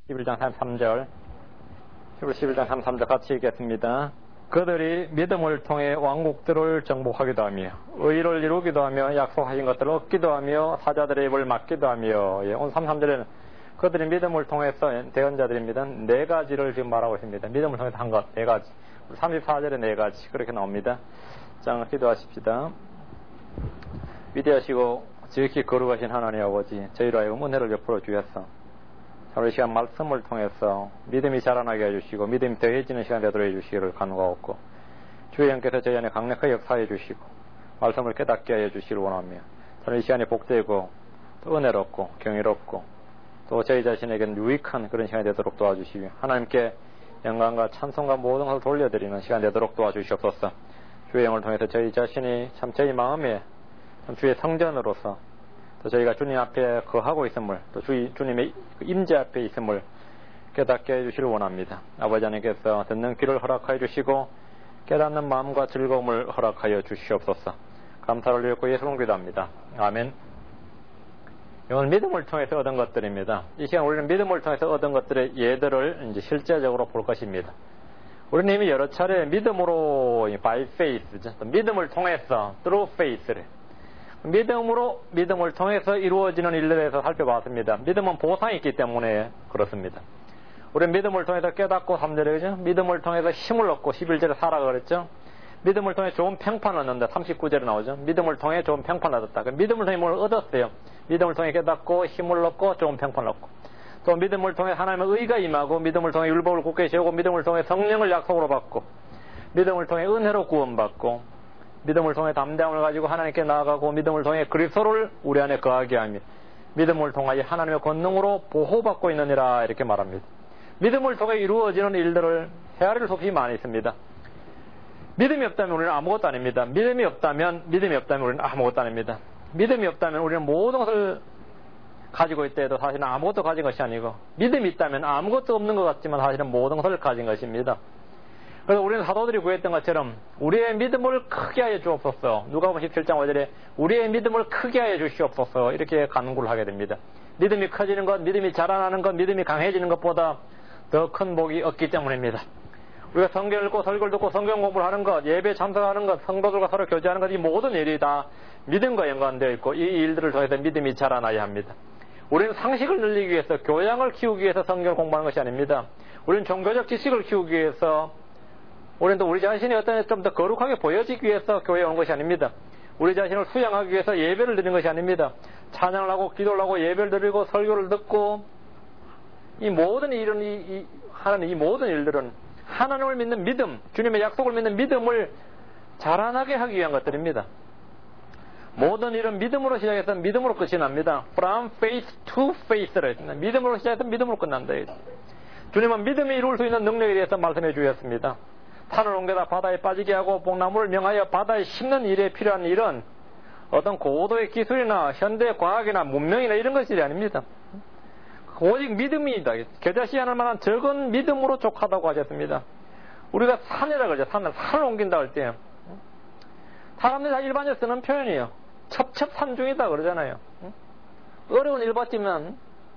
11장 33절. 히브리 11장 33절 같이 읽겠습니다. 그들이 믿음을 통해 왕국들을 정복하기도 하며 의를 이루기도 하며 약속하신 것들을 얻기도 하며 사자들의 입을 막기도 하며. 예, 오늘 33절에는 그들이 믿음을 통해서 대언자들입니다. 네 가지를 지금 말하고 있습니다. 믿음을 통해서 한 것, 네 가지. 34절에 네 가지 그렇게 나옵니다. 자, 기도하십시다. 위대하시고 지극히 거룩하신 하나님 아버지, 저희로 하여금 은혜를 베풀어 주셔서 오늘 시간 말씀을 통해서 믿음이 자라나게 해주시고 믿음이 더해지는 시간 되도록 해주시기를 간구하옵고, 주의 영께서 저희 안에 강력하게 역사해 주시고 말씀을 깨닫게 해주시기를 원하며, 저는 이 시간이 복되고 또 은혜롭고 경이롭고 또 저희 자신에게는 유익한 그런 시간이 되도록 도와주시며, 하나님께 영광과 찬송과 모든 것을 돌려드리는 시간 되도록 도와주시옵소서. 주의 영을 통해서 저희 자신이 참 저희 마음에 참 주의 성전으로서, 또 저희가 주님 앞에 거하고 있음을, 또 주님의 임재 앞에 있음을 깨닫게 해주시길 원합니다. 아버지 하나님께서 듣는 귀를 허락하여 주시고 깨닫는 마음과 즐거움을 허락하여 주시옵소서. 감사를 드리고 예수로 기도합니다. 아멘. 이건 믿음을 통해서 얻은 것들입니다. 이 시간 우리는 믿음을 통해서 얻은 것들의 예들을 이제 실제적으로 볼 것입니다. 우리는 이미 여러 차례 믿음으로, by faith, 믿음을 통해서, through faith를, 믿음을 통해서 이루어지는 일들에 대해서 살펴봤습니다. 믿음은 보상이 있기 때문에 그렇습니다. 우리는 믿음을 통해서 깨닫고 3절에 그죠? 믿음을 통해서 힘을 얻고 11절에 살아가 그랬죠? 믿음을 통해 좋은 평판을 얻는다. 39절에 나오죠? 믿음을 통해 좋은 평판을 얻었다. 믿음을 통해 뭘 얻었어요? 믿음을 통해 깨닫고 힘을 얻고 좋은 평판을 얻고, 또 믿음을 통해 하나님의 의가 임하고, 믿음을 통해 율법을 굳게 세우고, 믿음을 통해 성령을 약속으로 받고, 믿음을 통해 은혜로 구원받고, 믿음을 통해 담대함을 가지고 하나님께 나아가고, 믿음을 통해 그리스도를 우리 안에 거하게 하며, 믿음을 통하여 하나님의 권능으로 보호받고 있느니라, 이렇게 말합니다. 믿음을 통해 이루어지는 일들을 헤아릴 수 없이 많이 있습니다. 믿음이 없다면 우리는 아무것도 아닙니다. 믿음이 없다면 우리는 아무것도 아닙니다. 믿음이 없다면 우리는 모든 것을 가지고 있다 해도 사실은 아무것도 가진 것이 아니고, 믿음이 있다면 아무것도 없는 것 같지만 사실은 모든 것을 가진 것입니다. 그래서 우리는 사도들이 구했던 것처럼 우리의 믿음을 크게 하여 주옵소서. 누가복음 17장 5절에 우리의 믿음을 크게 하여 주시옵소서, 이렇게 간구를 하게 됩니다. 믿음이 커지는 것, 믿음이 자라나는 것, 믿음이 강해지는 것보다 더 큰 복이 없기 때문입니다. 우리가 성경을 읽고 설교를 듣고 성경 공부를 하는 것, 예배에 참석하는 것, 성도들과 서로 교제하는 것, 이 모든 일이 다 믿음과 연관되어 있고, 이 일들을 통해서 믿음이 자라나야 합니다. 우리는 상식을 늘리기 위해서, 교양을 키우기 위해서 성경을 공부하는 것이 아닙니다. 우리는 종교적 지식을 키우기 위해서, 우리는 또 우리 자신이 어떤 좀 더 거룩하게 보여지기 위해서 교회에 오는 것이 아닙니다. 우리 자신을 수양하기 위해서 예배를 드리는 것이 아닙니다. 찬양을 하고 기도를 하고 예배를 드리고 설교를 듣고, 이 모든 일은 하는 이 모든 일들은 하나님을 믿는 믿음, 주님의 약속을 믿는 믿음을 자라나게 하기 위한 것들입니다. 모든 일은 믿음으로 시작해서 믿음으로 끝이 납니다. From faith to faith를 했습니다. 믿음으로 시작해서 믿음으로 끝난다. 주님은 믿음이 이룰 수 있는 능력에 대해서 말씀해 주셨습니다. 산을 옮겨다 바다에 빠지게 하고 뽕나무를 명하여 바다에 심는 일에 필요한 일은 어떤 고도의 기술이나 현대 과학이나 문명이나 이런 것이 아닙니다. 오직 믿음이다. 겨자씨 하늘 만한 적은 믿음으로 족하다고 하셨습니다. 우리가 산이라 그러죠. 산을 옮긴다 할 때 사람들이 다 일반적으로 쓰는 표현이에요. 첩첩산중이다 그러잖아요. 어려운 일 받지만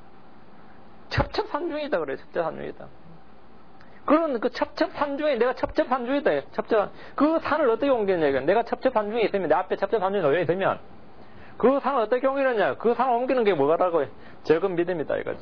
첩첩산중이다 그래요. 첩첩산중이다. 그런 그 첩첩산중에 내가 첩첩산중이다. 그 산을 어떻게 옮기느냐. 내가 첩첩산중에 있으면, 내 앞에 첩첩산중에 놓여 있으면 그 산을 어떻게 옮기느냐. 그 산을 옮기는 게 뭐라고요? 적은 믿음이다 이거죠.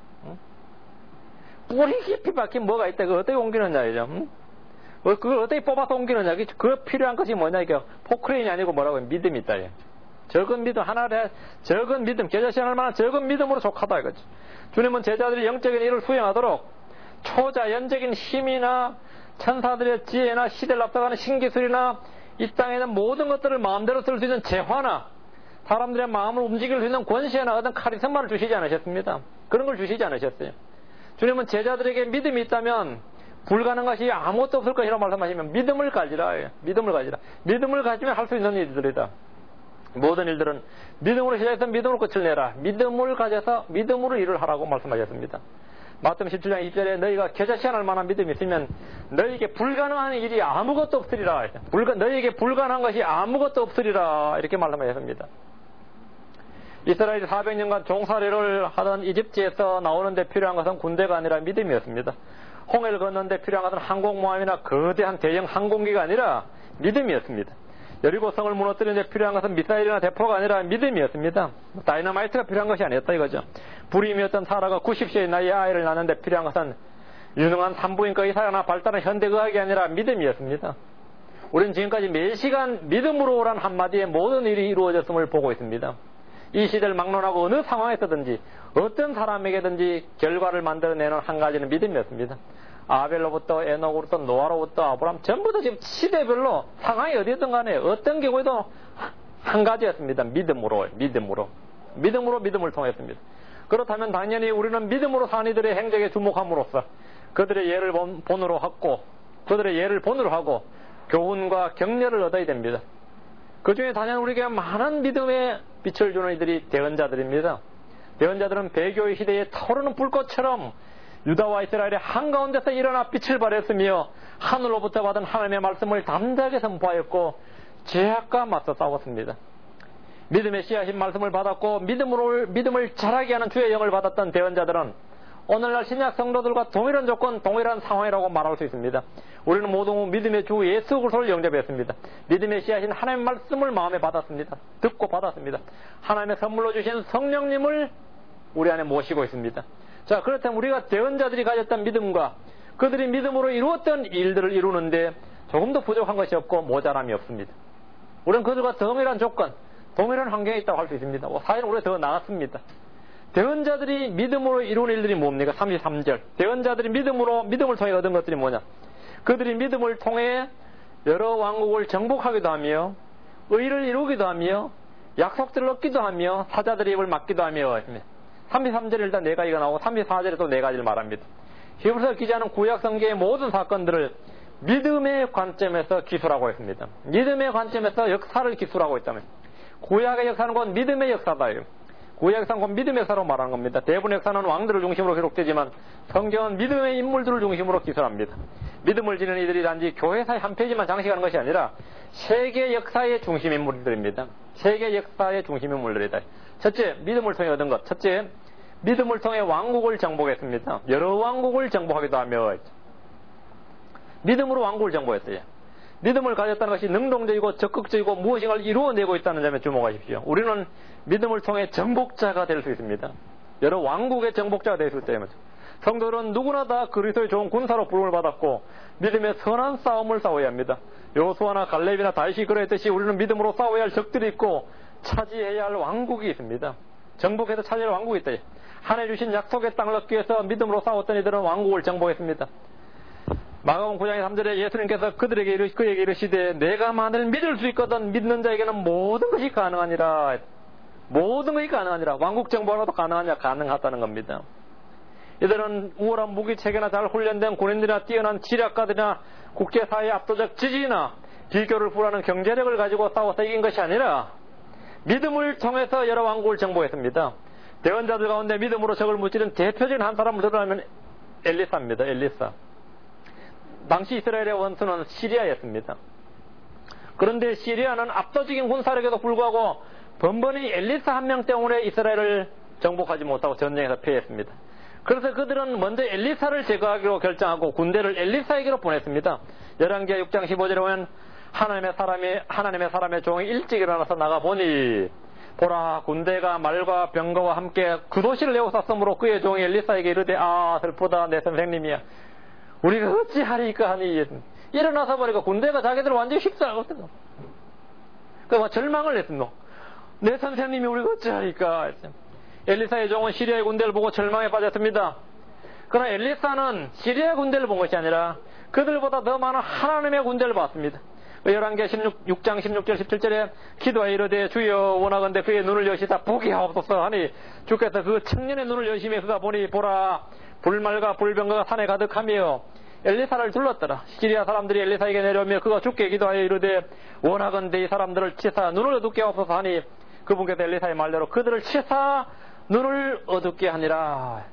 뿌리 깊이 박힌 뭐가 있다. 그걸 어떻게 옮기느냐 이죠. 그걸 어떻게 뽑아서 옮기느냐. 그 필요한 것이 뭐냐. 이게 포크레인이 아니고 뭐라고요? 믿음이 있다. 적은 믿음, 하나의 적은 믿음, 겨자씨 하늘 만한 적은 믿음으로 족하다 이거죠. 주님은 제자들이 영적인 일을 수행하도록 초자연적인 힘이나 천사들의 지혜나 시대를 앞서가는 신기술이나 이 땅에 있는 모든 것들을 마음대로 쓸 수 있는 재화나 사람들의 마음을 움직일 수 있는 권세나 어떤 카리스마를 주시지 않으셨습니다. 그런 걸 주시지 않으셨어요. 주님은 제자들에게 믿음이 있다면 불가능한 것이 아무것도 없을 것이라고 말씀하시면 믿음을 가지라. 믿음을 가지라. 믿음을 가지면 할 수 있는 일들이다. 모든 일들은 믿음으로 시작해서 믿음으로 끝을 내라. 믿음을 가져서 믿음으로 일을 하라고 말씀하셨습니다. 마태복음 17장 2절에 너희가 겨자씨 하늘 만한 믿음이 있으면 너희에게 불가능한 일이 아무것도 없으리라. 너희에게 불가능한 것이 아무것도 없으리라. 이렇게 말씀하셨습니다. 이스라엘이 400년간 종살이를 하던 이집트에서 나오는데 필요한 것은 군대가 아니라 믿음이었습니다. 홍해를 건너는데 필요한 것은 항공모함이나 거대한 대형 항공기가 아니라 믿음이었습니다. 여리고성을 무너뜨리는데 필요한 것은 미사일이나 대포가 아니라 믿음이었습니다. 다이너마이트가 필요한 것이 아니었다 이거죠. 불임이었던 사라가 90세의 나이에 아이를 낳는데 필요한 것은 유능한 산부인과 의사나 발달한 현대의학이 아니라 믿음이었습니다. 우리는 지금까지 매시간 믿음으로 오란 한마디에 모든 일이 이루어졌음을 보고 있습니다. 이 시대를 막론하고 어느 상황에서든지 어떤 사람에게든지 결과를 만들어내는 한 가지는 믿음이었습니다. 아벨로부터 에녹으로부터 노아로부터 아브람 전부 다 지금 시대별로 상황이 어디였든 간에 어떤 경우에도 한 가지였습니다. 믿음으로 믿음을 통했습니다. 그렇다면 당연히 우리는 믿음으로 산 이들의 행적에 주목함으로써 그들의 예를 본으로 하고 교훈과 격려를 얻어야 됩니다. 그 중에 단연 우리에게 많은 믿음의 빛을 주는 이들이 대언자들입니다. 대언자들은 배교의 시대에 타오르는 불꽃처럼 유다와 이스라엘의 한가운데서 일어나 빛을 발했으며 하늘로부터 받은 하나님의 말씀을 담대하게 선포하였고 죄악과 맞서 싸웠습니다. 믿음의 씨앗인 말씀을 받았고 믿음을 자라게 하는 주의 영을 받았던 대언자들은 오늘날 신약 성도들과 동일한 조건, 동일한 상황이라고 말할 수 있습니다. 우리는 모두 믿음의 주 예수 그리스도를 영접했습니다. 믿음의 씨앗인 하나님의 말씀을 마음에 받았습니다. 듣고 받았습니다. 하나님의 선물로 주신 성령님을 우리 안에 모시고 있습니다. 자, 그렇다면 우리가 대언자들이 가졌던 믿음과 그들이 믿음으로 이루었던 일들을 이루는데 조금도 부족한 것이 없고 모자람이 없습니다. 우리는 그들과 동일한 조건, 동일한 환경에 있다고 할 수 있습니다. 사실은 우리가 더 나았습니다. 대언자들이 믿음으로 이룬 일들이 뭡니까? 33절. 대언자들이 믿음을 통해 얻은 것들이 뭐냐? 그들이 믿음을 통해 여러 왕국을 정복하기도 하며 의를 이루기도 하며 약속들을 얻기도 하며 사자들의 입을 막기도 하며 33절에 일단 4가지가 나오고 34절에 또 4가지를 말합니다. 히브리서 기자는 구약 성경의 모든 사건들을 믿음의 관점에서 기술하고 있습니다. 믿음의 관점에서 역사를 기술하고 있다면 구약의 역사는 곧 믿음의 역사다요. 구약 역사는 곧 믿음의 역사로 말하는 겁니다. 대부분의 역사는 왕들을 중심으로 기록되지만 성경은 믿음의 인물들을 중심으로 기술합니다. 믿음을 지닌 이들이 단지 교회사의 한 페이지만 장식하는 것이 아니라 세계 역사의 중심 인물들입니다. 세계 역사의 중심 인물들이다. 첫째, 믿음을 통해 얻은 것. 첫째, 믿음을 통해 왕국을 정복했습니다. 여러 왕국을 정복하기도 하며 믿음으로 왕국을 정복했어요. 믿음을 가졌다는 것이 능동적이고 적극적이고 무엇인가를 이루어내고 있다는 점에 주목하십시오. 우리는 믿음을 통해 정복자가 될 수 있습니다. 여러 왕국의 정복자가 될 수 있다는 거죠. 성도들은 누구나 다 그리스도의 좋은 군사로 부름을 받았고 믿음의 선한 싸움을 싸워야 합니다. 여호수아나 갈렙이나 다윗이 그러했듯이 우리는 믿음으로 싸워야 할 적들이 있고 차지해야 할 왕국이 있습니다. 정복해서 차지할 왕국이 있다. 하나님 주신 약속의 땅을 얻기 위해서 믿음으로 싸웠던 이들은 왕국을 정복했습니다. 마가복음 9장의 3절에 예수님께서 그에게 이르시되 내가 만일 믿을 수 있거든 믿는 자에게는 모든 것이 가능하니라. 모든 것이 가능하니라. 왕국 정복하고도 가능하냐? 가능하다는 겁니다. 이들은 우월한 무기체계나 잘 훈련된 군인들이나 뛰어난 지략가들이나 국제사회의 압도적 지지나 비교를 불하는 경제력을 가지고 싸워서 이긴 것이 아니라 믿음을 통해서 여러 왕국을 정복했습니다. 대언자들 가운데 믿음으로 적을 무찌른 대표적인 한 사람을 들어가면 엘리사입니다. 엘리사. 당시 이스라엘의 원수는 시리아였습니다. 그런데 시리아는 압도적인 군사력에도 불구하고 번번이 엘리사 한 명 때문에 이스라엘을 정복하지 못하고 전쟁에서 패했습니다. 그래서 그들은 먼저 엘리사를 제거하기로 결정하고 군대를 엘리사에게로 보냈습니다. 열왕기하 6장 15절에 보면 하나님의 사람의 종이 일찍 일어나서 나가보니 보라 군대가 말과 병거와 함께 그 도시를 에워쌌으므로 그의 종이 엘리사에게 이르되 아 슬프다 내 선생님이야 우리가 어찌하리까 하니 일어나서 보니까 군대가 자기들을 완전히 휩싸고 그러니까 절망을 했습니다. 내 선생님이 우리가 어찌하리까. 엘리사의 종은 시리아의 군대를 보고 절망에 빠졌습니다. 그러나 엘리사는 시리아의 군대를 본 것이 아니라 그들보다 더 많은 하나님의 군대를 봤습니다. 열왕기하 6장 16절 17절에 기도하여 이르되 주여 원하건대 그의 눈을 여시다 보게 하옵소서 하니 주께서 그 청년의 눈을 여시며 그가 보니 보라 불말과 불병거가 산에 가득하며 엘리사를 둘렀더라. 시리아 사람들이 엘리사에게 내려오며 그가 주께 기도하여 이르되 원하건대 이 사람들을 치사 눈을 어둡게 하옵소서 하니 그분께서 엘리사의 말대로 그들을 치사 눈을 어둡게 하니라.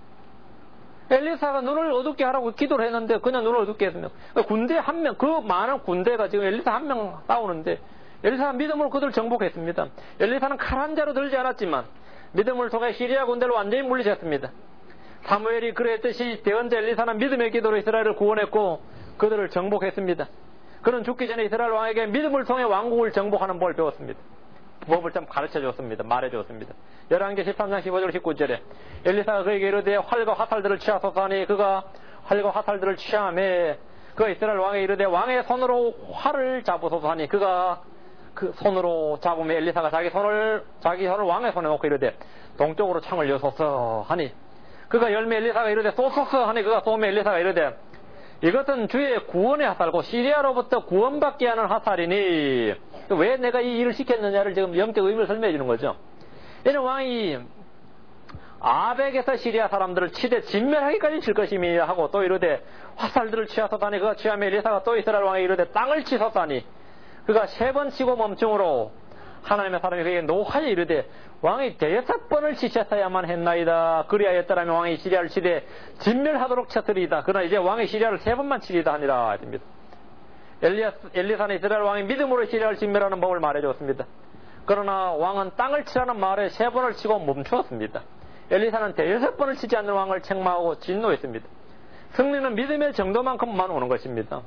엘리사가 눈을 어둡게 하라고 기도를 했는데 그냥 눈을 어둡게 했습니다. 군대 한 명, 그 많은 군대가 지금 엘리사 한 명 싸우는데 엘리사가 믿음으로 그들을 정복했습니다. 엘리사는 칼 한 자로 들지 않았지만 믿음을 통해 시리아 군대를 완전히 물리쳤습니다. 사무엘이 그랬듯이 대언자 엘리사는 믿음의 기도로 이스라엘을 구원했고 그들을 정복했습니다. 그는 죽기 전에 이스라엘 왕에게 믿음을 통해 왕국을 정복하는 법을 배웠습니다. 법을 좀 가르쳐줬습니다. 말해줬습니다. 열왕기 13장 15절 19절에 엘리사가 그에게 이르되 활과 화살들을 취하소서 하니 그가 활과 화살들을 취하매 그가 이스라엘 왕에게 이르되 왕의 손으로 활을 잡으소서 하니 그가 그 손으로 잡으며 엘리사가 자기 손을 왕의 손에 놓고 이르되 동쪽으로 창을 여소서 하니 그가 열매 엘리사가 이르되 쏘소서 하니 그가 쏘매 엘리사가 이르되 이것은 주의 구원의 화살고 시리아로부터 구원받게 하는 화살이니 왜 내가 이 일을 시켰느냐를 지금 영적 의미를 설명해 주는 거죠. 이는 왕이 아벡에서 시리아 사람들을 치되 진멸하기까지 칠 것이며 하고 또 이르되 화살들을 취하소서하니 그가 취하며 엘리사가 또 이스라엘 왕에게 이르되 땅을 치소서하니 그가 3번 치고 멈춤으로 하나님의 사람이 그에게 노하여 이르되 왕이 5번을 치셨어야만 했나이다. 그리하였더라면 왕이 시리아를 치되 진멸하도록 쳤으리이다. 그러나 이제 왕이 시리아를 3번만 치리다 하니라 했습니다. 엘리사는 이스라엘 왕이 믿음으로 시리아를 진멸하는 법을 말해줬습니다. 그러나 왕은 땅을 치라는 말에 3번을 치고 멈추었습니다. 엘리사는 6번을 치지 않는 왕을 책망하고 진노했습니다. 승리는 믿음의 정도만큼만 오는 것입니다.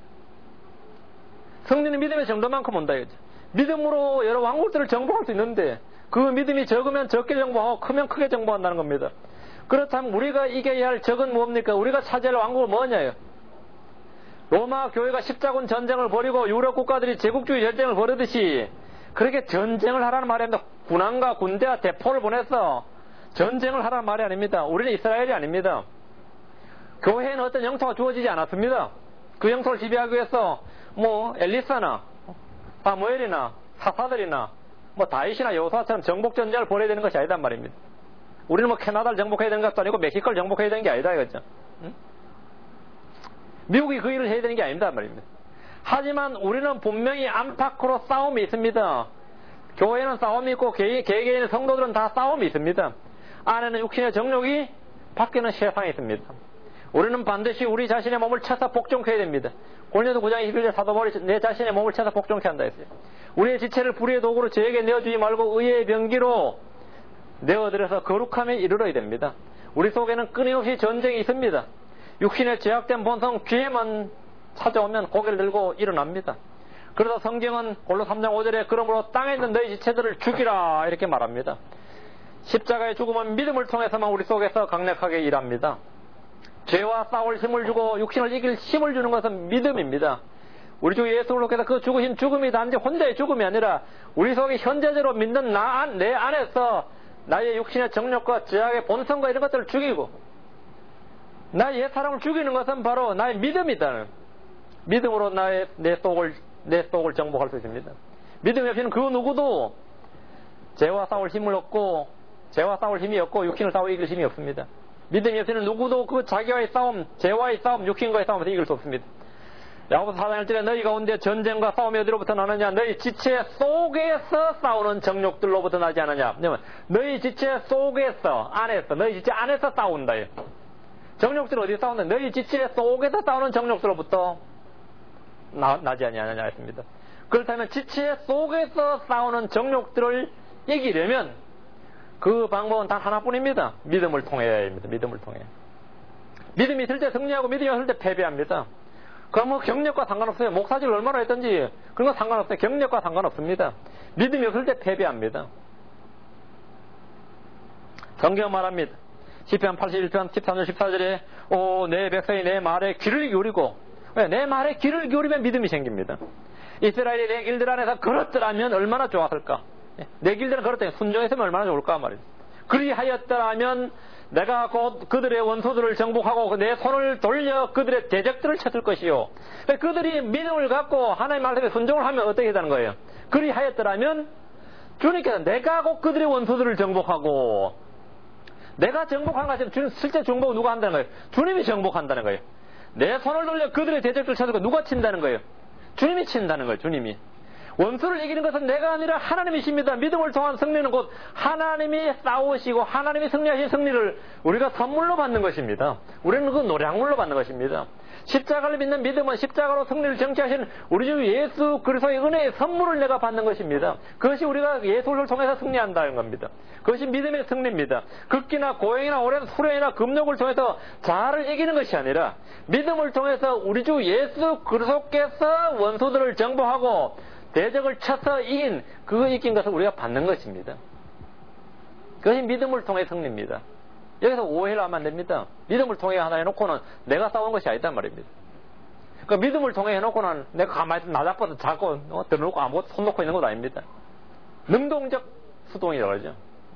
승리는 믿음의 정도만큼 온다 이거죠. 믿음으로 여러 왕국들을 정복할 수 있는데 그 믿음이 적으면 적게 정복하고 크면 크게 정복한다는 겁니다. 그렇다면 우리가 이겨야 할 적은 뭡니까? 우리가 차지할 왕국은 뭐냐요? 로마 교회가 십자군 전쟁을 벌이고 유럽 국가들이 제국주의 전쟁을 벌이듯이 그렇게 전쟁을 하라는 말이 아닙니다. 군함과 군대와 대포를 보내서 전쟁을 하라는 말이 아닙니다. 우리는 이스라엘이 아닙니다. 교회에는 어떤 영토가 주어지지 않았습니다. 그 영토를 지배하기 위해서 엘리사나 사무엘이나 사사들이나 다윗이나 여호수아처럼 정복전쟁을 벌여야 되는 것이 아니단 말입니다. 우리는 캐나다를 정복해야 되는 것도 아니고 멕시코를 정복해야 되는 게 아니다 이거죠. 미국이 그 일을 해야 되는 게 아닙니다 말입니다. 하지만 우리는 분명히 안팎으로 싸움이 있습니다. 교회는 싸움이 있고 개개인의 성도들은 다 싸움이 있습니다. 안에는 육신의 정욕이, 밖에는 세상이 있습니다. 우리는 반드시 우리 자신의 몸을 쳐서 복종해야 됩니다. 고린도서 9장 21절 사도 바울이 내 자신의 몸을 쳐서 복종케 한다 했어요. 우리의 지체를 불의의 도구로 저에게 내어주지 말고 의의 병기로 내어들여서 거룩함에 이르러야 됩니다. 우리 속에는 끊임없이 전쟁이 있습니다. 육신의 죄악된 본성 죄만 찾아오면 고개를 들고 일어납니다. 그래서 성경은 골로 3장 5절에 그러므로 땅에 있는 너희 지체들을 죽이라 이렇게 말합니다. 십자가의 죽음은 믿음을 통해서만 우리 속에서 강력하게 일합니다. 죄와 싸울 힘을 주고 육신을 이길 힘을 주는 것은 믿음입니다. 우리 주 예수 그리스도께서 그 죽으신 죽음이 단지 혼자의 죽음이 아니라 우리 속에 현재적으로 믿는 내 안에서 나의 육신의 정욕과 죄악의 본성과 이런 것들을 죽이고 나의 옛 사람을 죽이는 것은 바로 나의 믿음이다. 믿음으로 내 속을 정복할 수 있습니다. 믿음이 없이는 그 누구도 죄와 싸울 힘이 없고 육신을 싸워 이길 힘이 없습니다. 믿음이 없이는 누구도 그 자기와의 싸움, 죄와의 싸움, 육신과의 싸움에서 이길 수 없습니다. 야고보서 4장 1절에 너희 가운데 전쟁과 싸움이 어디로부터 나느냐? 너희 지체 속에서 싸우는 정욕들로부터 나지 않느냐? 너희 지체 속에서, 안에서, 너희 지체 안에서 싸운다. 정욕들은 어디서 싸운다? 너희 지체 속에서 싸우는 정욕들로부터 나지 않느냐 했습니다. 그렇다면 지체 속에서 싸우는 정욕들을 이기려면 그 방법은 단 하나뿐입니다. 믿음을 통해야 합니다. 믿음을 통해. 믿음이 있을 때 승리하고 믿음이 없을 때 패배합니다. 그럼 경력과 상관없어요. 목사직을 얼마나 했든지 그런 거 상관없어요. 경력과 상관없습니다. 믿음이 없을 때 패배합니다. 성경 말합니다. 시편 81편 13절 14절에 내 백성이 내 말에 귀를 기울이고 내 말에 귀를 기울이면 믿음이 생깁니다. 이스라엘이 내 길들 안에서 걸었더라면 얼마나 좋았을까. 내 길들은 걸었더니 순종했으면 얼마나 좋을까 말이죠. 그리하였더라면 내가 곧 그들의 원수들을 정복하고 내 손을 돌려 그들의 대적들을 쳤을 것이요. 그들이 믿음을 갖고 하나님 말씀에 순종을 하면 어떻게 되는 거예요? 그리하였더라면 주님께서 내가 곧 그들의 원수들을 정복하고 내가 정복한 것이 아니라 실제 정복은 누가 한다는 거예요? 주님이 정복한다는 거예요. 내 손을 돌려 그들의 대적들을 쳤을 거 누가 친다는 거예요? 주님이 친다는 거예요. 주님이. 원수를 이기는 것은 내가 아니라 하나님이십니다. 믿음을 통한 승리는 곧 하나님이 싸우시고 하나님이 승리하신 승리를 우리가 선물로 받는 것입니다. 우리는 그 노량물로 받는 것입니다. 십자가를 믿는 믿음은 십자가로 승리를 정치하신 우리 주 예수 그리스도의 은혜의 선물을 내가 받는 것입니다. 그것이 우리가 예수를 통해서 승리한다는 겁니다. 그것이 믿음의 승리입니다. 극기나 고행이나 오랜 수련이나 금욕을 통해서 자아를 이기는 것이 아니라 믿음을 통해서 우리 주 예수 그리스도께서 원수들을 정복하고 대적을 쳐서 이긴 것을 우리가 받는 것입니다. 그것이 믿음을 통해 승리입니다. 여기서 오해를 하면 안 됩니다. 믿음을 통해 하나 해놓고는 내가 싸운 것이 아니단 말입니다. 그러니까 믿음을 통해 해놓고는 내가 가만히 나 잡아서 자꾸 들어놓고 아무것도 손 놓고 있는 것도 아닙니다. 능동적 수동이라고 하죠.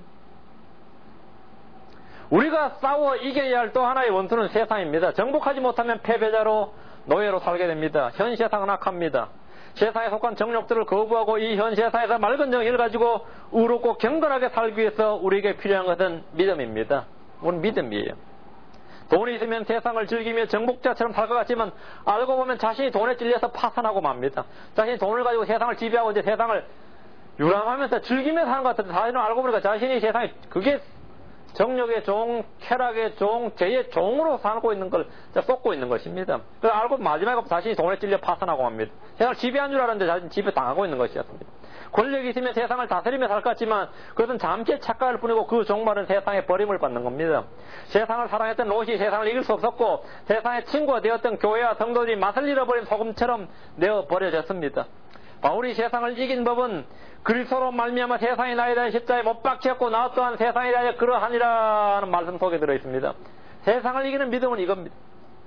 우리가 싸워 이겨야 할 또 하나의 원수는 세상입니다. 정복하지 못하면 패배자로 노예로 살게 됩니다. 현 세상은 악합니다. 세상에 속한 정욕들을 거부하고 이 현 세상에서 맑은 정의를 가지고 의롭고 경건하게 살기 위해서 우리에게 필요한 것은 믿음입니다. 우리는 믿음이에요. 돈이 있으면 세상을 즐기며 정복자처럼 살 것 같지만 알고 보면 자신이 돈에 찔려서 파산하고 맙니다. 자신이 돈을 가지고 세상을 지배하고 이제 세상을 유람하면서 즐기며 사는 것 같은데 사실은 알고 보니까 자신이 세상에 그게 정욕의 종, 쾌락의 종, 죄의 종으로 살고 있는 걸 쏟고 있는 것입니다. 그래서 알고 마지막에 자신이 돈에 찔려 파산하고 합니다. 세상을 지배한 줄 알았는데 자신이 지배 당하고 있는 것이었습니다. 권력이 있으면 세상을 다스리며 살 것 같지만 그것은 잠시의 착각일 뿐이고 그 종말은 세상의 버림을 받는 겁니다. 세상을 사랑했던 롯이 세상을 이길 수 없었고 세상의 친구가 되었던 교회와 성도들이 맛을 잃어버린 소금처럼 내어 버려졌습니다. 바울이 세상을 이긴 법은 그리스도로 말미암아 세상이 나에 대한 십자가에 못 박혔고 나 또한 세상에 대하여 그러하니라는 말씀 속에 들어있습니다. 세상을 이기는 믿음은 이겁니다.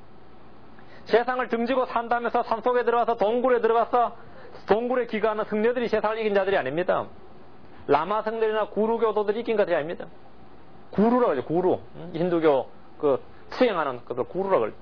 세상을 등지고 산다면서 산속에 들어가서 동굴에 들어가서 동굴에 기거하는 승려들이 세상을 이긴 자들이 아닙니다. 라마 성들이나 구루 교도들이 이긴 것이 아닙니다. 구루라고 하죠. 구루. 힌두교 수행하는 것들 구루라고 하죠.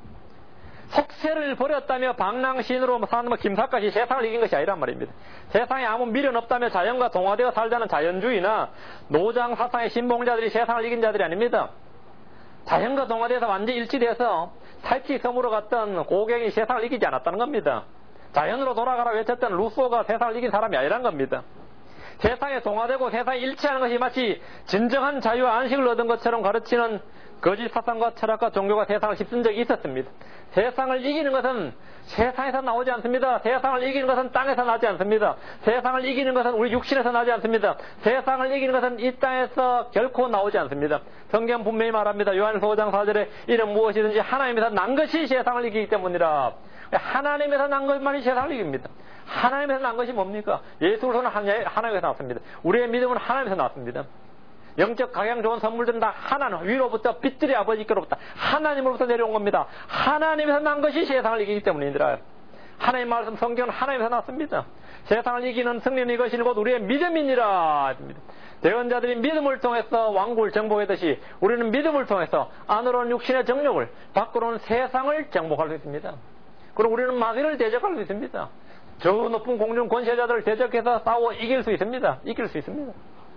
속세를 버렸다며 방랑신으로 사는 김사까지 세상을 이긴 것이 아니란 말입니다. 세상에 아무 미련 없다며 자연과 동화되어 살자는 자연주의나 노장 사상의 신봉자들이 세상을 이긴 자들이 아닙니다. 자연과 동화되어서 완전히 일치돼서 살치 섬으로 갔던 고갱이 세상을 이기지 않았다는 겁니다. 자연으로 돌아가라 외쳤던 루소가 세상을 이긴 사람이 아니란 겁니다. 세상에 동화되고 세상에 일치하는 것이 마치 진정한 자유와 안식을 얻은 것처럼 가르치는 거짓 사상과 철학과 종교가 세상을 휩쓴 적이 있었습니다. 세상을 이기는 것은 세상에서 나오지 않습니다. 세상을 이기는 것은 땅에서 나지 않습니다. 세상을 이기는 것은 우리 육신에서 나지 않습니다. 세상을 이기는 것은 이 땅에서 결코 나오지 않습니다. 성경 분명히 말합니다. 요한일서 5장 4절에 이는 무엇이든지 하나님에서 난 것이 세상을 이기기 때문이라. 하나님에서 난 것만이 세상을 이깁니다. 하나님에서 난 것이 뭡니까? 예수로서는 하나님에서 나왔습니다. 우리의 믿음은 하나님에서 나왔습니다. 영적 각양 좋은 선물들은 다 하나님 위로부터 빛들의 아버지께로부터 하나님으로부터 내려온 겁니다. 하나님에서 난 것이 세상을 이기기 때문이니라. 하나님 말씀 성경은 하나님에서 났습니다. 세상을 이기는 승리는 이것이 곧 우리의 믿음이니라. 대언자들이 믿음을 통해서 왕국을 정복했듯이 우리는 믿음을 통해서 안으로는 육신의 정욕을 밖으로는 세상을 정복할 수 있습니다. 그리고 우리는 마귀를 대적할 수 있습니다. 저 높은 공중 권세자들을 대적해서 싸워 이길 수 있습니다. 이길 수 있습니다.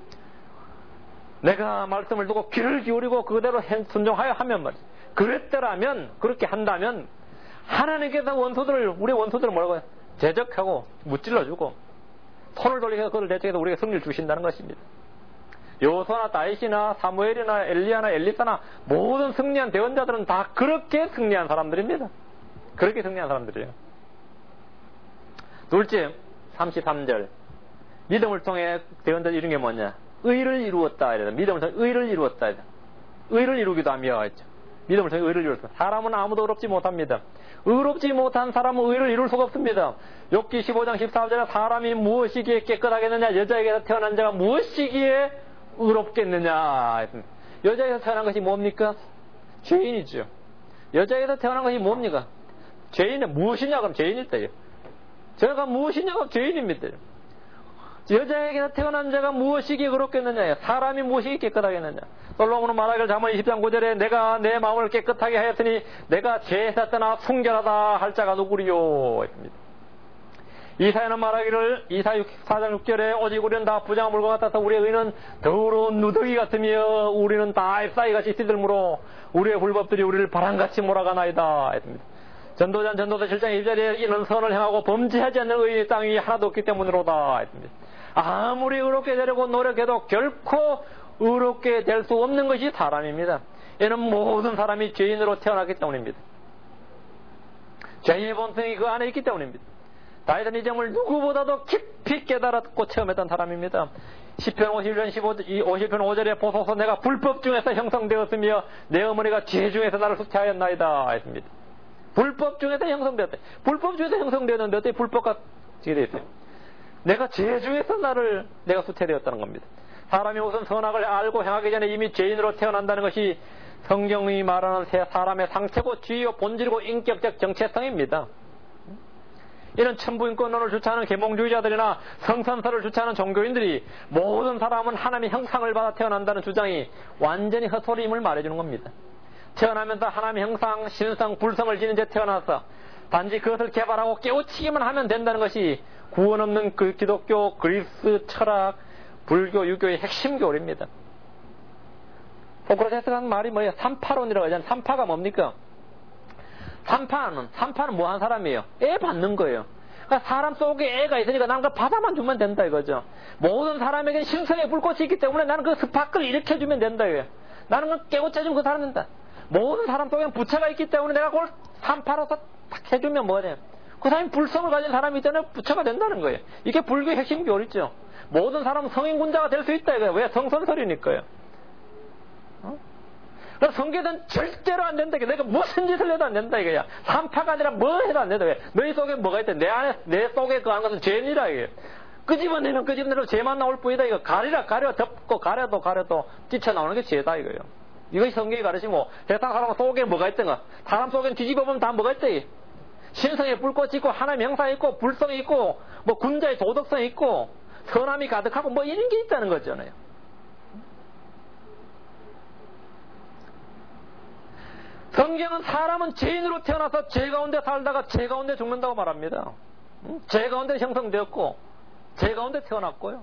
내가 말씀을 두고 귀를 기울이고 그대로 순종하여 하면 말이죠. 그랬더라면 그렇게 한다면 하나님께서 우리 원수들을 뭐라고 해요? 대적하고 무찔러주고 손을 돌리셔서 그걸 대적해서 우리에게 승리를 주신다는 것입니다. 요소나 다윗이나 사무엘이나 엘리야나 엘리사나 모든 승리한 대언자들은 다 그렇게 승리한 사람들입니다. 그렇게 승리한 사람들이에요. 둘째 33절 믿음을 통해 대언자들 이룬 게 뭐냐? 의를 이루었다. 믿음을 통해 의를 이루었다. 의를 이루기도 하며 했죠. 믿음을 통해 의를 이루었다. 사람은 아무도 의롭지 못합니다. 의롭지 못한 사람은 의를 이룰 수가 없습니다. 욥기 15장 14절에 사람이 무엇이기에 깨끗하겠느냐? 여자에게서 태어난 자가 무엇이기에 의롭겠느냐? 여자에게서 태어난 것이 뭡니까? 죄인이죠. 여자에게서 태어난 것이 뭡니까? 죄인은 무엇이냐? 그럼 죄인일 때예요. 저가 무엇이냐? 그럼 죄인입니다. 여자에게서 태어난 자가 무엇이기에 그렇겠느냐? 사람이 무엇이기에 깨끗하겠느냐? 솔로몬은 말하기를 잠언 20장 9절에 내가 내 마음을 깨끗하게 하였으니 내가 죄에서 떠나 순결하다 할 자가 누구리요? 했습니다. 이사야는 말하기를 이사 4장 6절에 오직 우리는 다 부정한 물과 같아서 우리의 의는 더러운 누더기 같으며 우리는 다 잎사귀같이 시들므로 우리의 불법들이 우리를 바람같이 몰아가나이다 했습니다. 전도전 전도서 7장 1절에 이는 선을 행하고 범죄하지 않는 의인의 땅 위에 하나도 없기 때문이로다 했습니다. 아무리 의롭게 되려고 노력해도 결코 의롭게 될 수 없는 것이 사람입니다. 이는 모든 사람이 죄인으로 태어났기 때문입니다. 죄인의 본성이 그 안에 있기 때문입니다. 다윗은 이 점을 누구보다도 깊이 깨달았고 체험했던 사람입니다. 시편 50편 5절에 보소서 내가 불법 중에서 형성되었으며 내 어머니가 죄 중에서 나를 수태하였나이다 했습니다. 불법 중에서 형성되었다. 불법 중에서 형성되었는데 어떻게 불법과 지게 되었어요? 내가 죄 중에서 내가 수태되었다는 겁니다. 사람이 우선 선악을 알고 행하기 전에 이미 죄인으로 태어난다는 것이 성경이 말하는 사람의 상태고 지위요 본질이고 인격적 정체성입니다. 이런 천부인권론을 주창하는 계몽주의자들이나 성선설을 주창하는 종교인들이 모든 사람은 하나님의 형상을 받아 태어난다는 주장이 완전히 헛소리임을 말해주는 겁니다. 태어나면서 하나님의 형상, 신성, 불성을 지닌 데 태어나서 단지 그것을 개발하고 깨우치기만 하면 된다는 것이 구원 없는 그 기독교, 그리스, 철학, 불교, 유교의 핵심 교리입니다. 소크라테스가 한 말이 뭐예요? 삼파론이라고 하잖아요. 삼파가 뭡니까? 삼파는 뭐 한 사람이에요? 애 받는 거예요. 그러니까 사람 속에 애가 있으니까 나는 그 받아만 주면 된다 이거죠. 모든 사람에겐 신성의 불꽃이 있기 때문에 나는 그 스파크를 일으켜주면 된다 이거예요. 나는 그 깨우쳐주면 그 사람 된다. 모든 사람 속에는 부처가 있기 때문에 내가 그걸 삼파로서 딱 해주면 뭐냐. 그 사람이 불성을 가진 사람이 있잖아요. 부처가 된다는 거예요. 이게 불교의 핵심 교리죠. 모든 사람은 성인군자가 될 수 있다 이거예요. 왜? 성선설이니까요. 그럼 성계는 절대로 안 된다. 내가 무슨 짓을 해도 안 된다 이거야. 삼파가 아니라 뭐 해도 안 된다. 왜? 너희 속에 뭐가 있다. 내 속에 그 한 것은 죄니라 이거야. 끄집어내면 끄집어내면 죄만 나올 뿐이다 이거. 가려 덮고 가려도 뛰쳐나오는 게 죄다 이거예요. 이것이 성경이 가르치고 세상 사람 속에 뭐가 있던가. 사람 속에는 뒤집어보면 다 뭐가 있다 이거. 신성의 불꽃이 있고 하나님의 형상이 있고 불성이 있고 뭐 군자의 도덕성이 있고 선함이 가득하고 뭐 이런 게 있다는 거잖아요. 성경은 사람은 죄인으로 태어나서 죄 가운데 살다가 죄 가운데 죽는다고 말합니다. 죄 가운데 형성되었고 죄 가운데 태어났고요.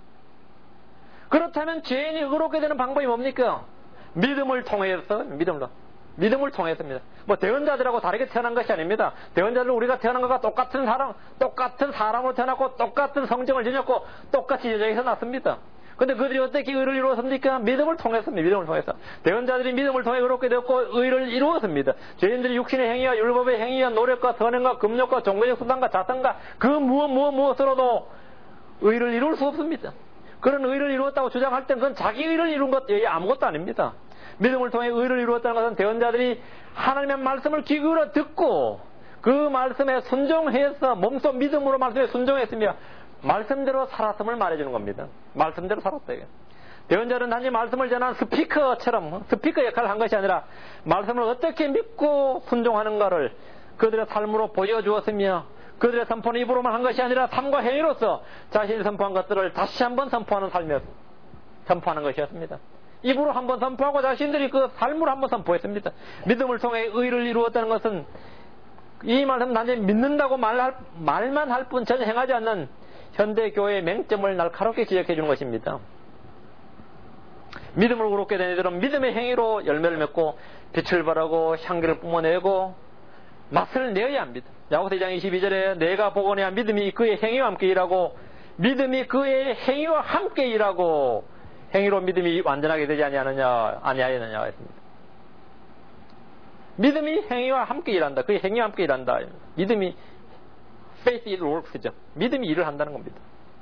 그렇다면 죄인이 의롭게 되는 방법이 뭡니까? 믿음을 통해서입니다. 뭐 대언자들하고 다르게 태어난 것이 아닙니다. 대언자들은 우리가 태어난 것과 똑같은 사람으로 태어났고 똑같은 성정을 지녔고 똑같이 여자에서 났습니다. 근데 그들이 어떻게 의를 이루었습니까? 믿음을 통해서. 대언자들이 믿음을 통해 의롭게 되었고 의를 이루었습니다. 죄인들이 육신의 행위와 율법의 행위와 노력과 선행과 금욕과 종교적 수단과 자성과 그 무엇으로도 의를 이룰 수 없습니다. 그런 의를 이루었다고 주장할 땐 그건 자기 의를 이룬 것 외에 아무것도 아닙니다. 믿음을 통해 의를 이루었다는 것은 대언자들이 하나님의 말씀을 귀 기울여 듣고 그 말씀에 순종해서 몸소 믿음으로 말씀에 순종했으며 말씀대로 살았음을 말해주는 겁니다. 말씀대로 살았다. 대언자는 단지 말씀을 전한 스피커 역할을 한 것이 아니라 말씀을 어떻게 믿고 순종하는가를 그들의 삶으로 보여주었으며 그들의 선포는 입으로만 한 것이 아니라 삶과 행위로서 자신이 선포한 것들을 다시 한번 선포하는 삶이었습니다. 선포하는 것이었습니다. 입으로 한번 선포하고 자신들이 그 삶으로 한번 선포했습니다. 믿음을 통해 의를 이루었다는 것은 이 말씀 단지 믿는다고 말만 할 뿐 전혀 행하지 않는 현대교회의 맹점을 날카롭게 지적해 주는 것입니다. 믿음을 의롭게 된 이들은 믿음의 행위로 열매를 맺고 빛을 발하고 향기를 뿜어내고 맛을 내어야 합니다. 야고보서 2장 22절에 내가 보거니와 믿음이 그의 행위와 함께 일하고 믿음이 그의 행위와 함께 일하고 행위로 믿음이 완전하게 되지 아니하느냐 했습니다. 믿음이 행위와 함께 일한다. 그의 행위와 함께 일한다. 믿음이 faith it works죠. 믿음이 일을 한다는 겁니다.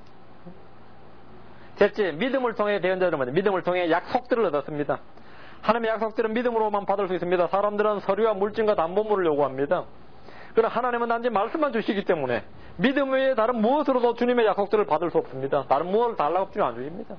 셋째, 믿음을 통해 대언자들은 말이죠. 믿음을 통해 약속들을 얻었습니다. 하나님의 약속들은 믿음으로만 받을 수 있습니다. 사람들은 서류와 물증과 담보물을 요구합니다. 그러나 하나님은 단지 말씀만 주시기 때문에 믿음 외에 다른 무엇으로도 주님의 약속들을 받을 수 없습니다. 다른 무엇을 달라고 주님 안 주십니다.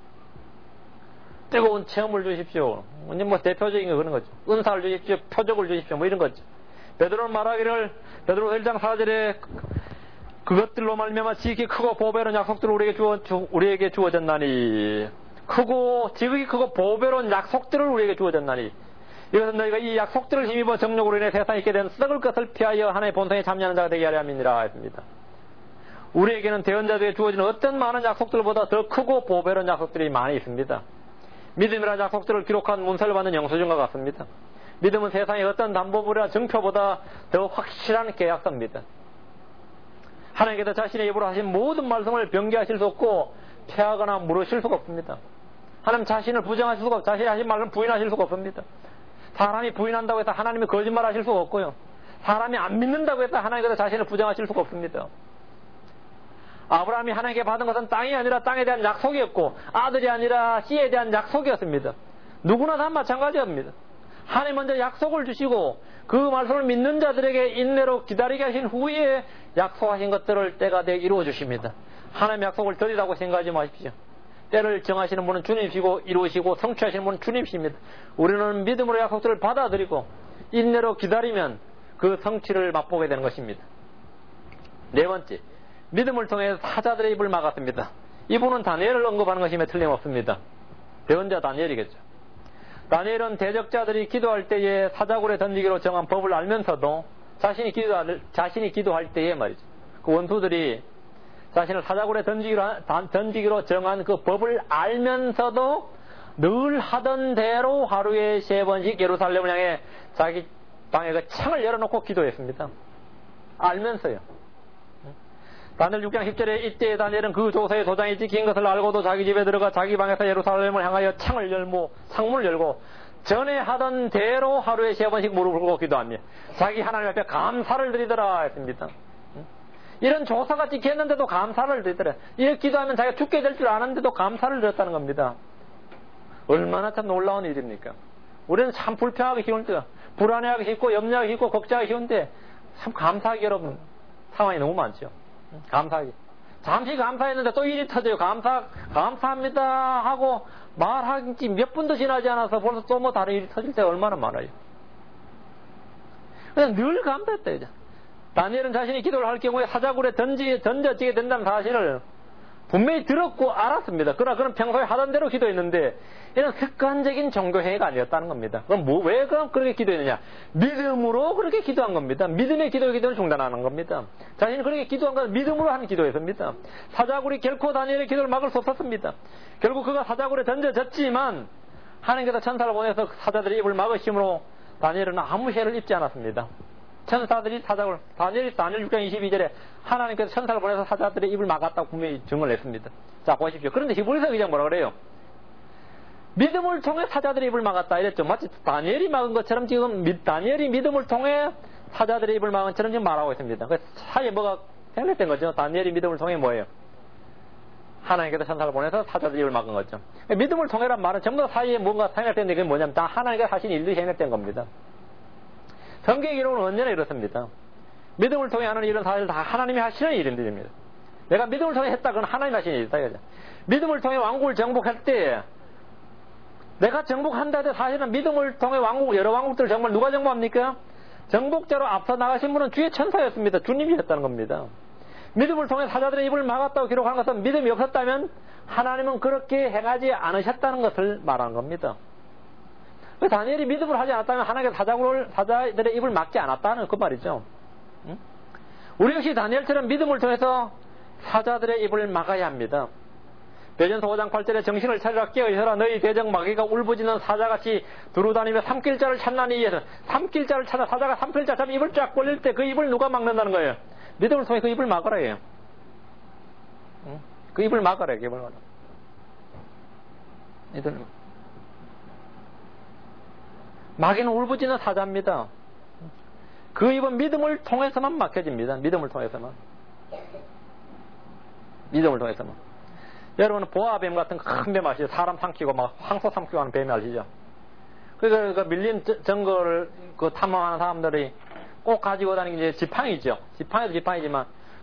뜨거운 체험을 주십시오. 뭐 대표적인 거 그런 거죠. 은사를 주십시오. 표적을 주십시오. 뭐 이런 거죠. 베드로는 말하기를 베드로 1장 4절에 그것들로 말미암아 지극히 크고 보배로운 약속들을 우리에게 주어졌나니 지극히 크고 보배로운 약속들을 우리에게 주어졌나니 이것은 너희가 이 약속들을 힘입어 정욕으로 인해 세상에 있게 된 썩을 것을 피하여 하나님의 본성에 참여하는 자가 되게 하려 함이니라 했습니다. 우리에게는 대언자들에게 주어지는 어떤 많은 약속들보다 더 크고 보배로운 약속들이 많이 있습니다. 믿음이라는 약속들을 기록한 문서를 받는 영수증과 같습니다. 믿음은 세상의 어떤 담보물이나 증표보다 더 확실한 계약서입니다. 하나님께서 자신의 입으로 하신 모든 말씀을 변개하실 수 없고 폐하거나 물으실 수가 없습니다. 하나님 자신을 부정하실 수가 없고 자신이 하신 말을 부인하실 수가 없습니다. 사람이 부인한다고 해서 하나님이 거짓말하실 수가 없고요. 사람이 안 믿는다고 해서 하나님께서 자신을 부정하실 수가 없습니다. 아브라함이 하나님께 받은 것은 땅이 아니라 땅에 대한 약속이었고 아들이 아니라 씨에 대한 약속이었습니다. 누구나 다 마찬가지입니다. 하나님 먼저 약속을 주시고 그 말씀을 믿는 자들에게 인내로 기다리게 하신 후에 약속하신 것들을 때가 되게 이루어 주십니다. 하나님의 약속을 더디다고 생각하지 마십시오. 때를 정하시는 분은 주님이시고 이루시고 성취하시는 분은 주님이십니다. 우리는 믿음으로 약속들을 받아들이고 인내로 기다리면 그 성취를 맛보게 되는 것입니다. 네 번째, 믿음을 통해 사자들의 입을 막았습니다. 이분은 다니엘을 언급하는 것임에 틀림없습니다. 대언자 다니엘이겠죠. 다니엘은 대적자들이 기도할 때에 사자굴에 던지기로 정한 법을 알면서도 자신이 기도할 때에 말이죠. 그 원수들이 자신을 사자굴에 던지기로 정한 그 법을 알면서도 늘 하던 대로 하루에 3번씩 예루살렘을 향해 자기 방에 그 창을 열어놓고 기도했습니다. 알면서요. 다니엘 6장 10절에 이때 다니엘은 그 조서에 도장이 찍힌 것을 알고도 자기 집에 들어가 자기 방에서 예루살렘을 향하여 창을 열고 창문을 열고 전에 하던 대로 하루에 3번씩 무릎을 꿇고 기도하며 자기 하나님 앞에 감사를 드리더라 했습니다. 이런 조사가 찍혔는데도 감사를 드리더라. 이렇게 기도하면 자기가 죽게 될 줄 아는데도 감사를 드렸다는 겁니다. 얼마나 참 놀라운 일입니까? 우리는 참 불평하기 쉬운데 불안해하기 쉽고 염려하기 쉽고 걱정하기 쉬운데 참 감사하기 여러분 상황이 너무 많죠. 감사하기. 잠시 감사했는데 또 일이 터져요. 감사합니다 하고 말하기 몇 분도 지나지 않아서 벌써 또 뭐 다른 일이 터질 때가 얼마나 많아요. 그냥 늘 감사했다 이제. 다니엘은 자신이 기도를 할 경우에 사자굴에 던져지게 된다는 사실을 분명히 들었고 알았습니다. 그러나 그는 평소에 하던 대로 기도했는데 이런 습관적인 종교 행위가 아니었다는 겁니다. 그럼 왜 그럼 그렇게 기도했느냐? 믿음으로 그렇게 기도한 겁니다. 믿음의 기도를 중단하는 겁니다. 자신이 그렇게 기도한 것은 믿음으로 하는 기도였습니다. 사자굴이 결코 다니엘의 기도를 막을 수 없었습니다. 결국 그가 사자굴에 던져졌지만 하나님께서 천사를 보내서 사자들의 입을 막으심으로 다니엘은 아무 해를 입지 않았습니다. 천사들이 사자굴, 다니엘 6장 22절에 하나님께서 천사를 보내서 사자들의 입을 막았다고 분명히 증언을 했습니다. 자, 보십시오. 그런데 히브리서 의장 뭐라 그래요? 믿음을 통해 사자들의 입을 막았다 이랬죠. 마치 다니엘이 막은 것처럼 지금 다니엘이 믿음을 통해 사자들의 입을 막은 것처럼 지금 말하고 있습니다. 그 사이에 뭐가 생략된 거죠. 다니엘이 믿음을 통해 뭐예요? 하나님께서 천사를 보내서 사자들의 입을 막은 거죠. 믿음을 통해란 말은 전부 다 사이에 뭔가 생략된 게 뭐냐면 다 하나님께서 하신 일들이 생략된 겁니다. 성경의 기록은 언제나 이렇습니다. 믿음을 통해 하는 일은 사실 다 하나님이 하시는 일들입니다. 내가 믿음을 통해 했다 그건 하나님이 하시는 일이다. 그죠? 믿음을 통해 왕국을 정복할 때 내가 정복한다 해도 사실은 믿음을 통해 여러 왕국들을 정말 누가 정복합니까? 정복자로 앞서 나가신 분은 주의 천사였습니다. 주님이었다는 겁니다. 믿음을 통해 사자들의 입을 막았다고 기록한 것은 믿음이 없었다면 하나님은 그렇게 행하지 않으셨다는 것을 말하는 겁니다. 다니엘이 믿음을 하지 않았다면 하나님께서 사자들의 입을 막지 않았다는 그 말이죠. 응? 우리 역시 다니엘처럼 믿음을 통해서 사자들의 입을 막아야 합니다. 베전서 5장 8절에 정신을 차리라 깨어있어라 너희 대적 마귀가 울부짖는 사자같이 두루다니며 삼킬 자를 찾나니 이에서 삼킬 자를 찾아 사자가 삼킬 자 잡으면 입을 쫙 벌릴 때 그 입을 누가 막는다는 거예요? 믿음을 통해 그 입을 막으라 해요. 응? 그 입을 막으라 해요. 입을 막으라. 마귀는 울부짖는 사자입니다. 그 입은 믿음을 통해서만 막혀집니다. 믿음을 통해서만. 여러분은 보아뱀 같은 큰 뱀 아시죠? 사람 삼키고 막 황소 삼키고 하는 뱀이 아시죠? 그 밀린 정거를 그 탐험하는 사람들이 꼭 가지고 다니는 게 이제 지팡이죠. 지팡이도 지팡이지만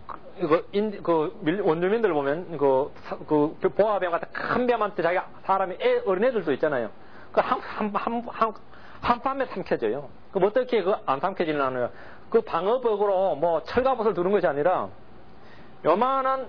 원주민들 보면 그 보아뱀 같은 큰 뱀한테 자기가 사람이 어린애들도 있잖아요. 그 한 밤에 삼켜져요. 그럼 어떻게 안 삼켜지려나요? 그 방어벽으로 뭐 철갑옷을 두는 것이 아니라 요만한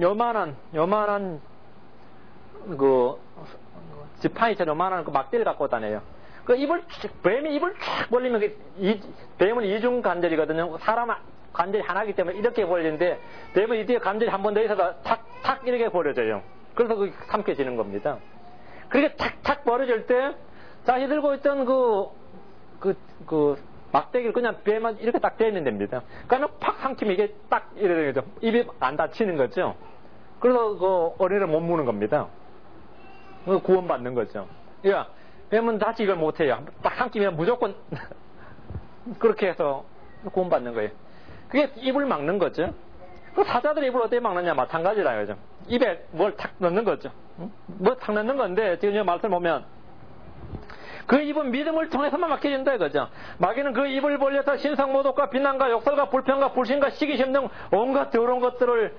그 지팡이처럼 요만한 그 막대를 갖고 다녀요. 그 뱀이 입을 쫙 벌리면 뱀은 이중 관절이거든요. 사람 관절이 하나이기 때문에 이렇게 벌리는데 뱀은 이 뒤에 관절이 한 번 더 있어서 탁탁 이렇게 벌어져요. 그래서 그게 삼켜지는 겁니다. 그렇게 탁탁 벌어질 때 자기 들고 있던 그 막대기를 그냥 배만 이렇게 딱 대면 됩니다. 그러면 팍 삼키면 이게 딱 이래 되는 거죠. 입이 안 다치는 거죠. 그래서 그 어린이를 못 무는 겁니다. 구원받는 거죠. 야, 뱀은 다치기를 못해요. 딱 삼키면 무조건 그렇게 해서 구원받는 거예요. 그게 입을 막는 거죠. 그 사자들의 입을 어떻게 막느냐 마찬가지라 이거죠. 입에 뭘 탁 넣는 거죠. 뭐 탁 넣는 건데 지금 이 말씀 보면 그 입은 믿음을 통해서만 막혀진다 이거죠. 마귀는 그 입을 벌려서 신성모독과 비난과 욕설과 불평과 불신과 시기심 등 온갖 더러운 것들을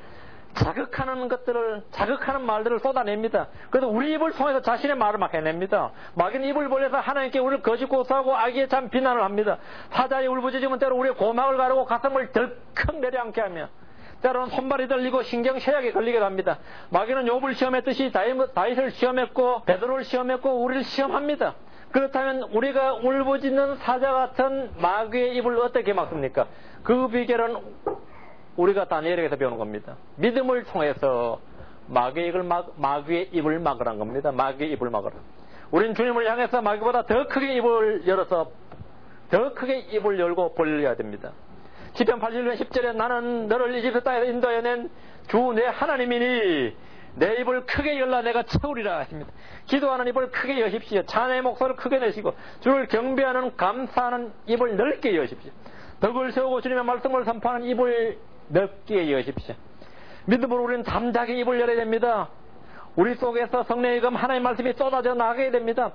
자극하는 말들을 쏟아냅니다. 그래서 우리 입을 통해서 자신의 말을 막 해냅니다. 마귀는 입을 벌려서 하나님께 우리를 거짓 고소하고 악의에 참 비난을 합니다. 사자의 울부짖음은 때로 우리의 고막을 가르고 가슴을 덜컥 내려앉게 하며 때로는 손발이 들리고 신경쇠약에 걸리게 합니다. 마귀는 욥을 시험했듯이 다윗을 시험했고 베드로를 시험했고 우리를 시험합니다. 그렇다면 우리가 울부짖는 사자 같은 마귀의 입을 어떻게 막습니까? 그 비결은 우리가 다니엘에게서 배우는 겁니다. 믿음을 통해서 마귀의 입을 막으라는 겁니다. 마귀의 입을 막으라. 우린 주님을 향해서 마귀보다 더 크게 입을 열어서 더 크게 입을 열고 벌려야 됩니다. 시편 81편 10절에 나는 너를 이집트 땅에서 인도해낸 주 내 하나님이니 내 입을 크게 열라 내가 채우리라 하십니다. 기도하는 입을 크게 여십시오. 찬양의 목소리를 크게 내시고 주를 경배하는 감사하는 입을 넓게 여십시오. 덕을 세우고 주님의 말씀을 선포하는 입을 넓게 여십시오. 믿음으로 우리는 담대하게 입을 열어야 됩니다. 우리 속에서 성령의 금 하나님의 말씀이 쏟아져 나가야 됩니다.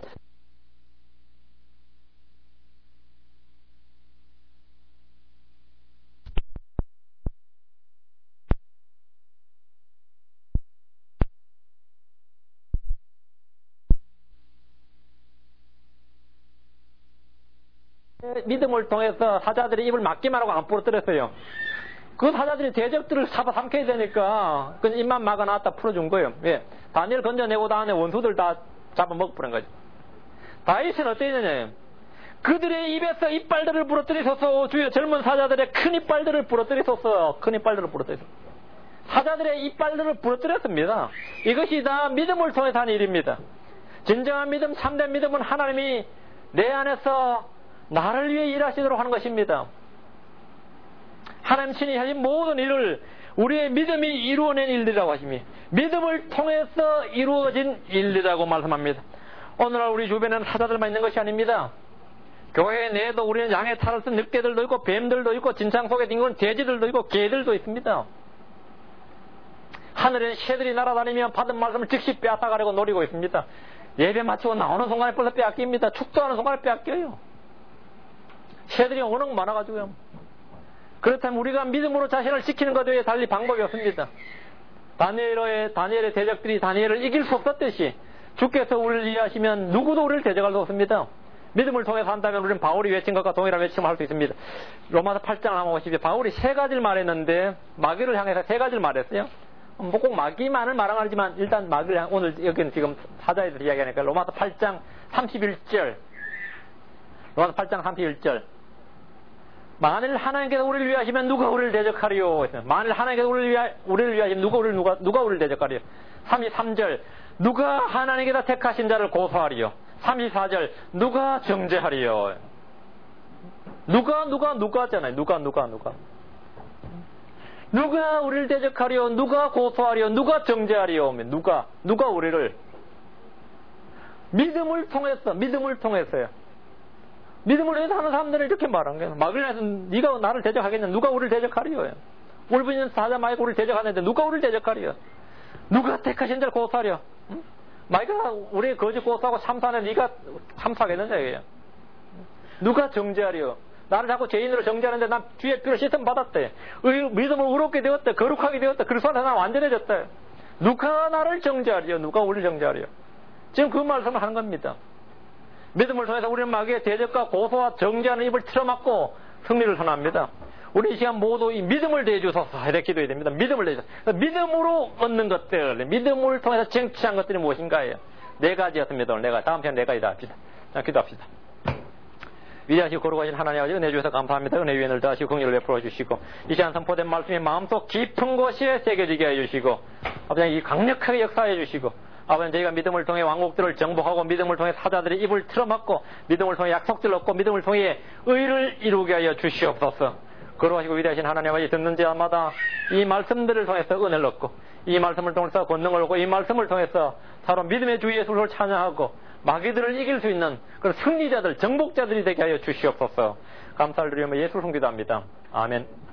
믿음을 통해서 사자들이 입을 막기만 하고 안 부러뜨렸어요. 그 사자들이 대적들을 잡아삼켜야 되니까 그냥 입만 막아놨다 풀어준 거예요. 예. 다니엘 건져내고 다음에 원수들 다 잡아먹어버린 거죠. 다윗은 어땠느냐, 그들의 입에서 이빨들을 부러뜨리소서. 주여 젊은 사자들의 큰 이빨들을 부러뜨리소서. 큰 이빨들을 부러뜨리소서. 사자들의 이빨들을 부러뜨렸습니다. 이것이 다 믿음을 통해서 하는 일입니다. 진정한 믿음, 참된 믿음은 하나님이 내 안에서 나를 위해 일하시도록 하는 것입니다. 하나님 신이 하신 모든 일을 우리의 믿음이 이루어낸 일들이라고 하십니다. 믿음을 통해서 이루어진 일이라고 말씀합니다. 오늘날 우리 주변에는 사자들만 있는 것이 아닙니다. 교회 내에도 우리는 양의 탈을 쓴 늑대들도 있고 뱀들도 있고 진창 속에 뒹구는 돼지들도 있고 개들도 있습니다. 하늘에는 새들이 날아다니며 받은 말씀을 즉시 빼앗아가려고 노리고 있습니다. 예배 마치고 나오는 순간에 벌써 빼앗깁니다. 축도하는 순간에 빼앗겨요. 새들이 워낙 많아가지고요. 그렇다면 우리가 믿음으로 자신을 지키는 것 외에 달리 방법이 없습니다. 다니엘의 대적들이 다니엘을 이길 수 없었듯이 주께서 우리를 이해하시면 누구도 우리를 대적할 수 없습니다. 믿음을 통해서 한다면 우리는 바울이 외친 것과 동일한 외침을 할 수 있습니다. 로마서 8장 한번 보십시오. 바울이 세 가지를 말했는데 마귀를 향해서 세 가지를 말했어요. 뭐 꼭 마귀만을 말하지만 일단 마귀를 향해, 오늘 여기는 지금 사자에 대해서 이야기하니까 로마서 8장 31절. 로마서 8장 31절. 만일 하나님께서 우리를 위하시면 누가 우리를 대적하리요? 만일 하나님께서 우리를 위하시면 누가 우리를 대적하리요? 33절. 누가 하나님께서 택하신 자를 고소하리요? 34절. 누가 정죄하리요? 누가 하잖아요. 누가. 누가 우리를 대적하리요? 누가 고소하리요? 누가 정죄하리요? 누가 우리를 믿음을 통해서요. 믿음을 위해서 하는 사람들은 이렇게 말한 거예요. 마귀를 해서 네가 나를 대적하겠냐? 누가 우리를 대적하리요? 울부짖는 사자 마귀가 우리를 대적하는데 누가 우리를 대적하리요? 누가 택하신 자를 고소하리요? 응? 마귀가 우리 거짓 고소하고 참사하는 네가 참사하겠느냐 이거예요. 누가 정죄하리요? 나를 자꾸 죄인으로 정죄하는데 난 주의 피로 씻음 받았대. 믿음을 의롭게 되었대. 거룩하게 되었대. 그래서 난 완전해졌대. 누가 나를 정죄하리요? 누가 우리를 정죄하리요? 지금 그 말씀을 하는 겁니다. 믿음을 통해서 우리는 마귀의 대적과 고소와 정죄하는 입을 틀어막고 승리를 선합니다. 우리 이 시간 모두 이 믿음을 대주소서 이렇게 기도해야 됩니다. 믿음을 대주소서. 믿음으로 얻는 것들, 믿음을 통해서 쟁취한 것들이 무엇인가예요? 네 가지였습니다. 오늘 다음 시간 네 가지다 합시다. 자, 기도합시다. 위대하시고 거룩하신 하나님 아버지 은혜 주셔서 감사합니다. 은혜 위에 늘 다시 긍휼을 베풀어 주시고 이 시간 선포된 말씀이 마음속 깊은 곳에 새겨지게 해주시고 아버지 이 강력하게 역사해 주시고 아버지 저희가 믿음을 통해 왕국들을 정복하고 믿음을 통해 사자들의 입을 틀어막고 믿음을 통해 약속들을 얻고 믿음을 통해 의를 이루게 하여 주시옵소서. 거룩하시고 위대하신 하나님 아버지 듣는 자마다 이 말씀들을 통해서 은혜를 얻고 이 말씀을 통해서 권능을 얻고 이 말씀을 통해서 바로 믿음의 주 예수를 찬양하고 마귀들을 이길 수 있는 그런 승리자들 정복자들이 되게 하여 주시옵소서. 감사를 드리며 예수 성기도합니다. 아멘.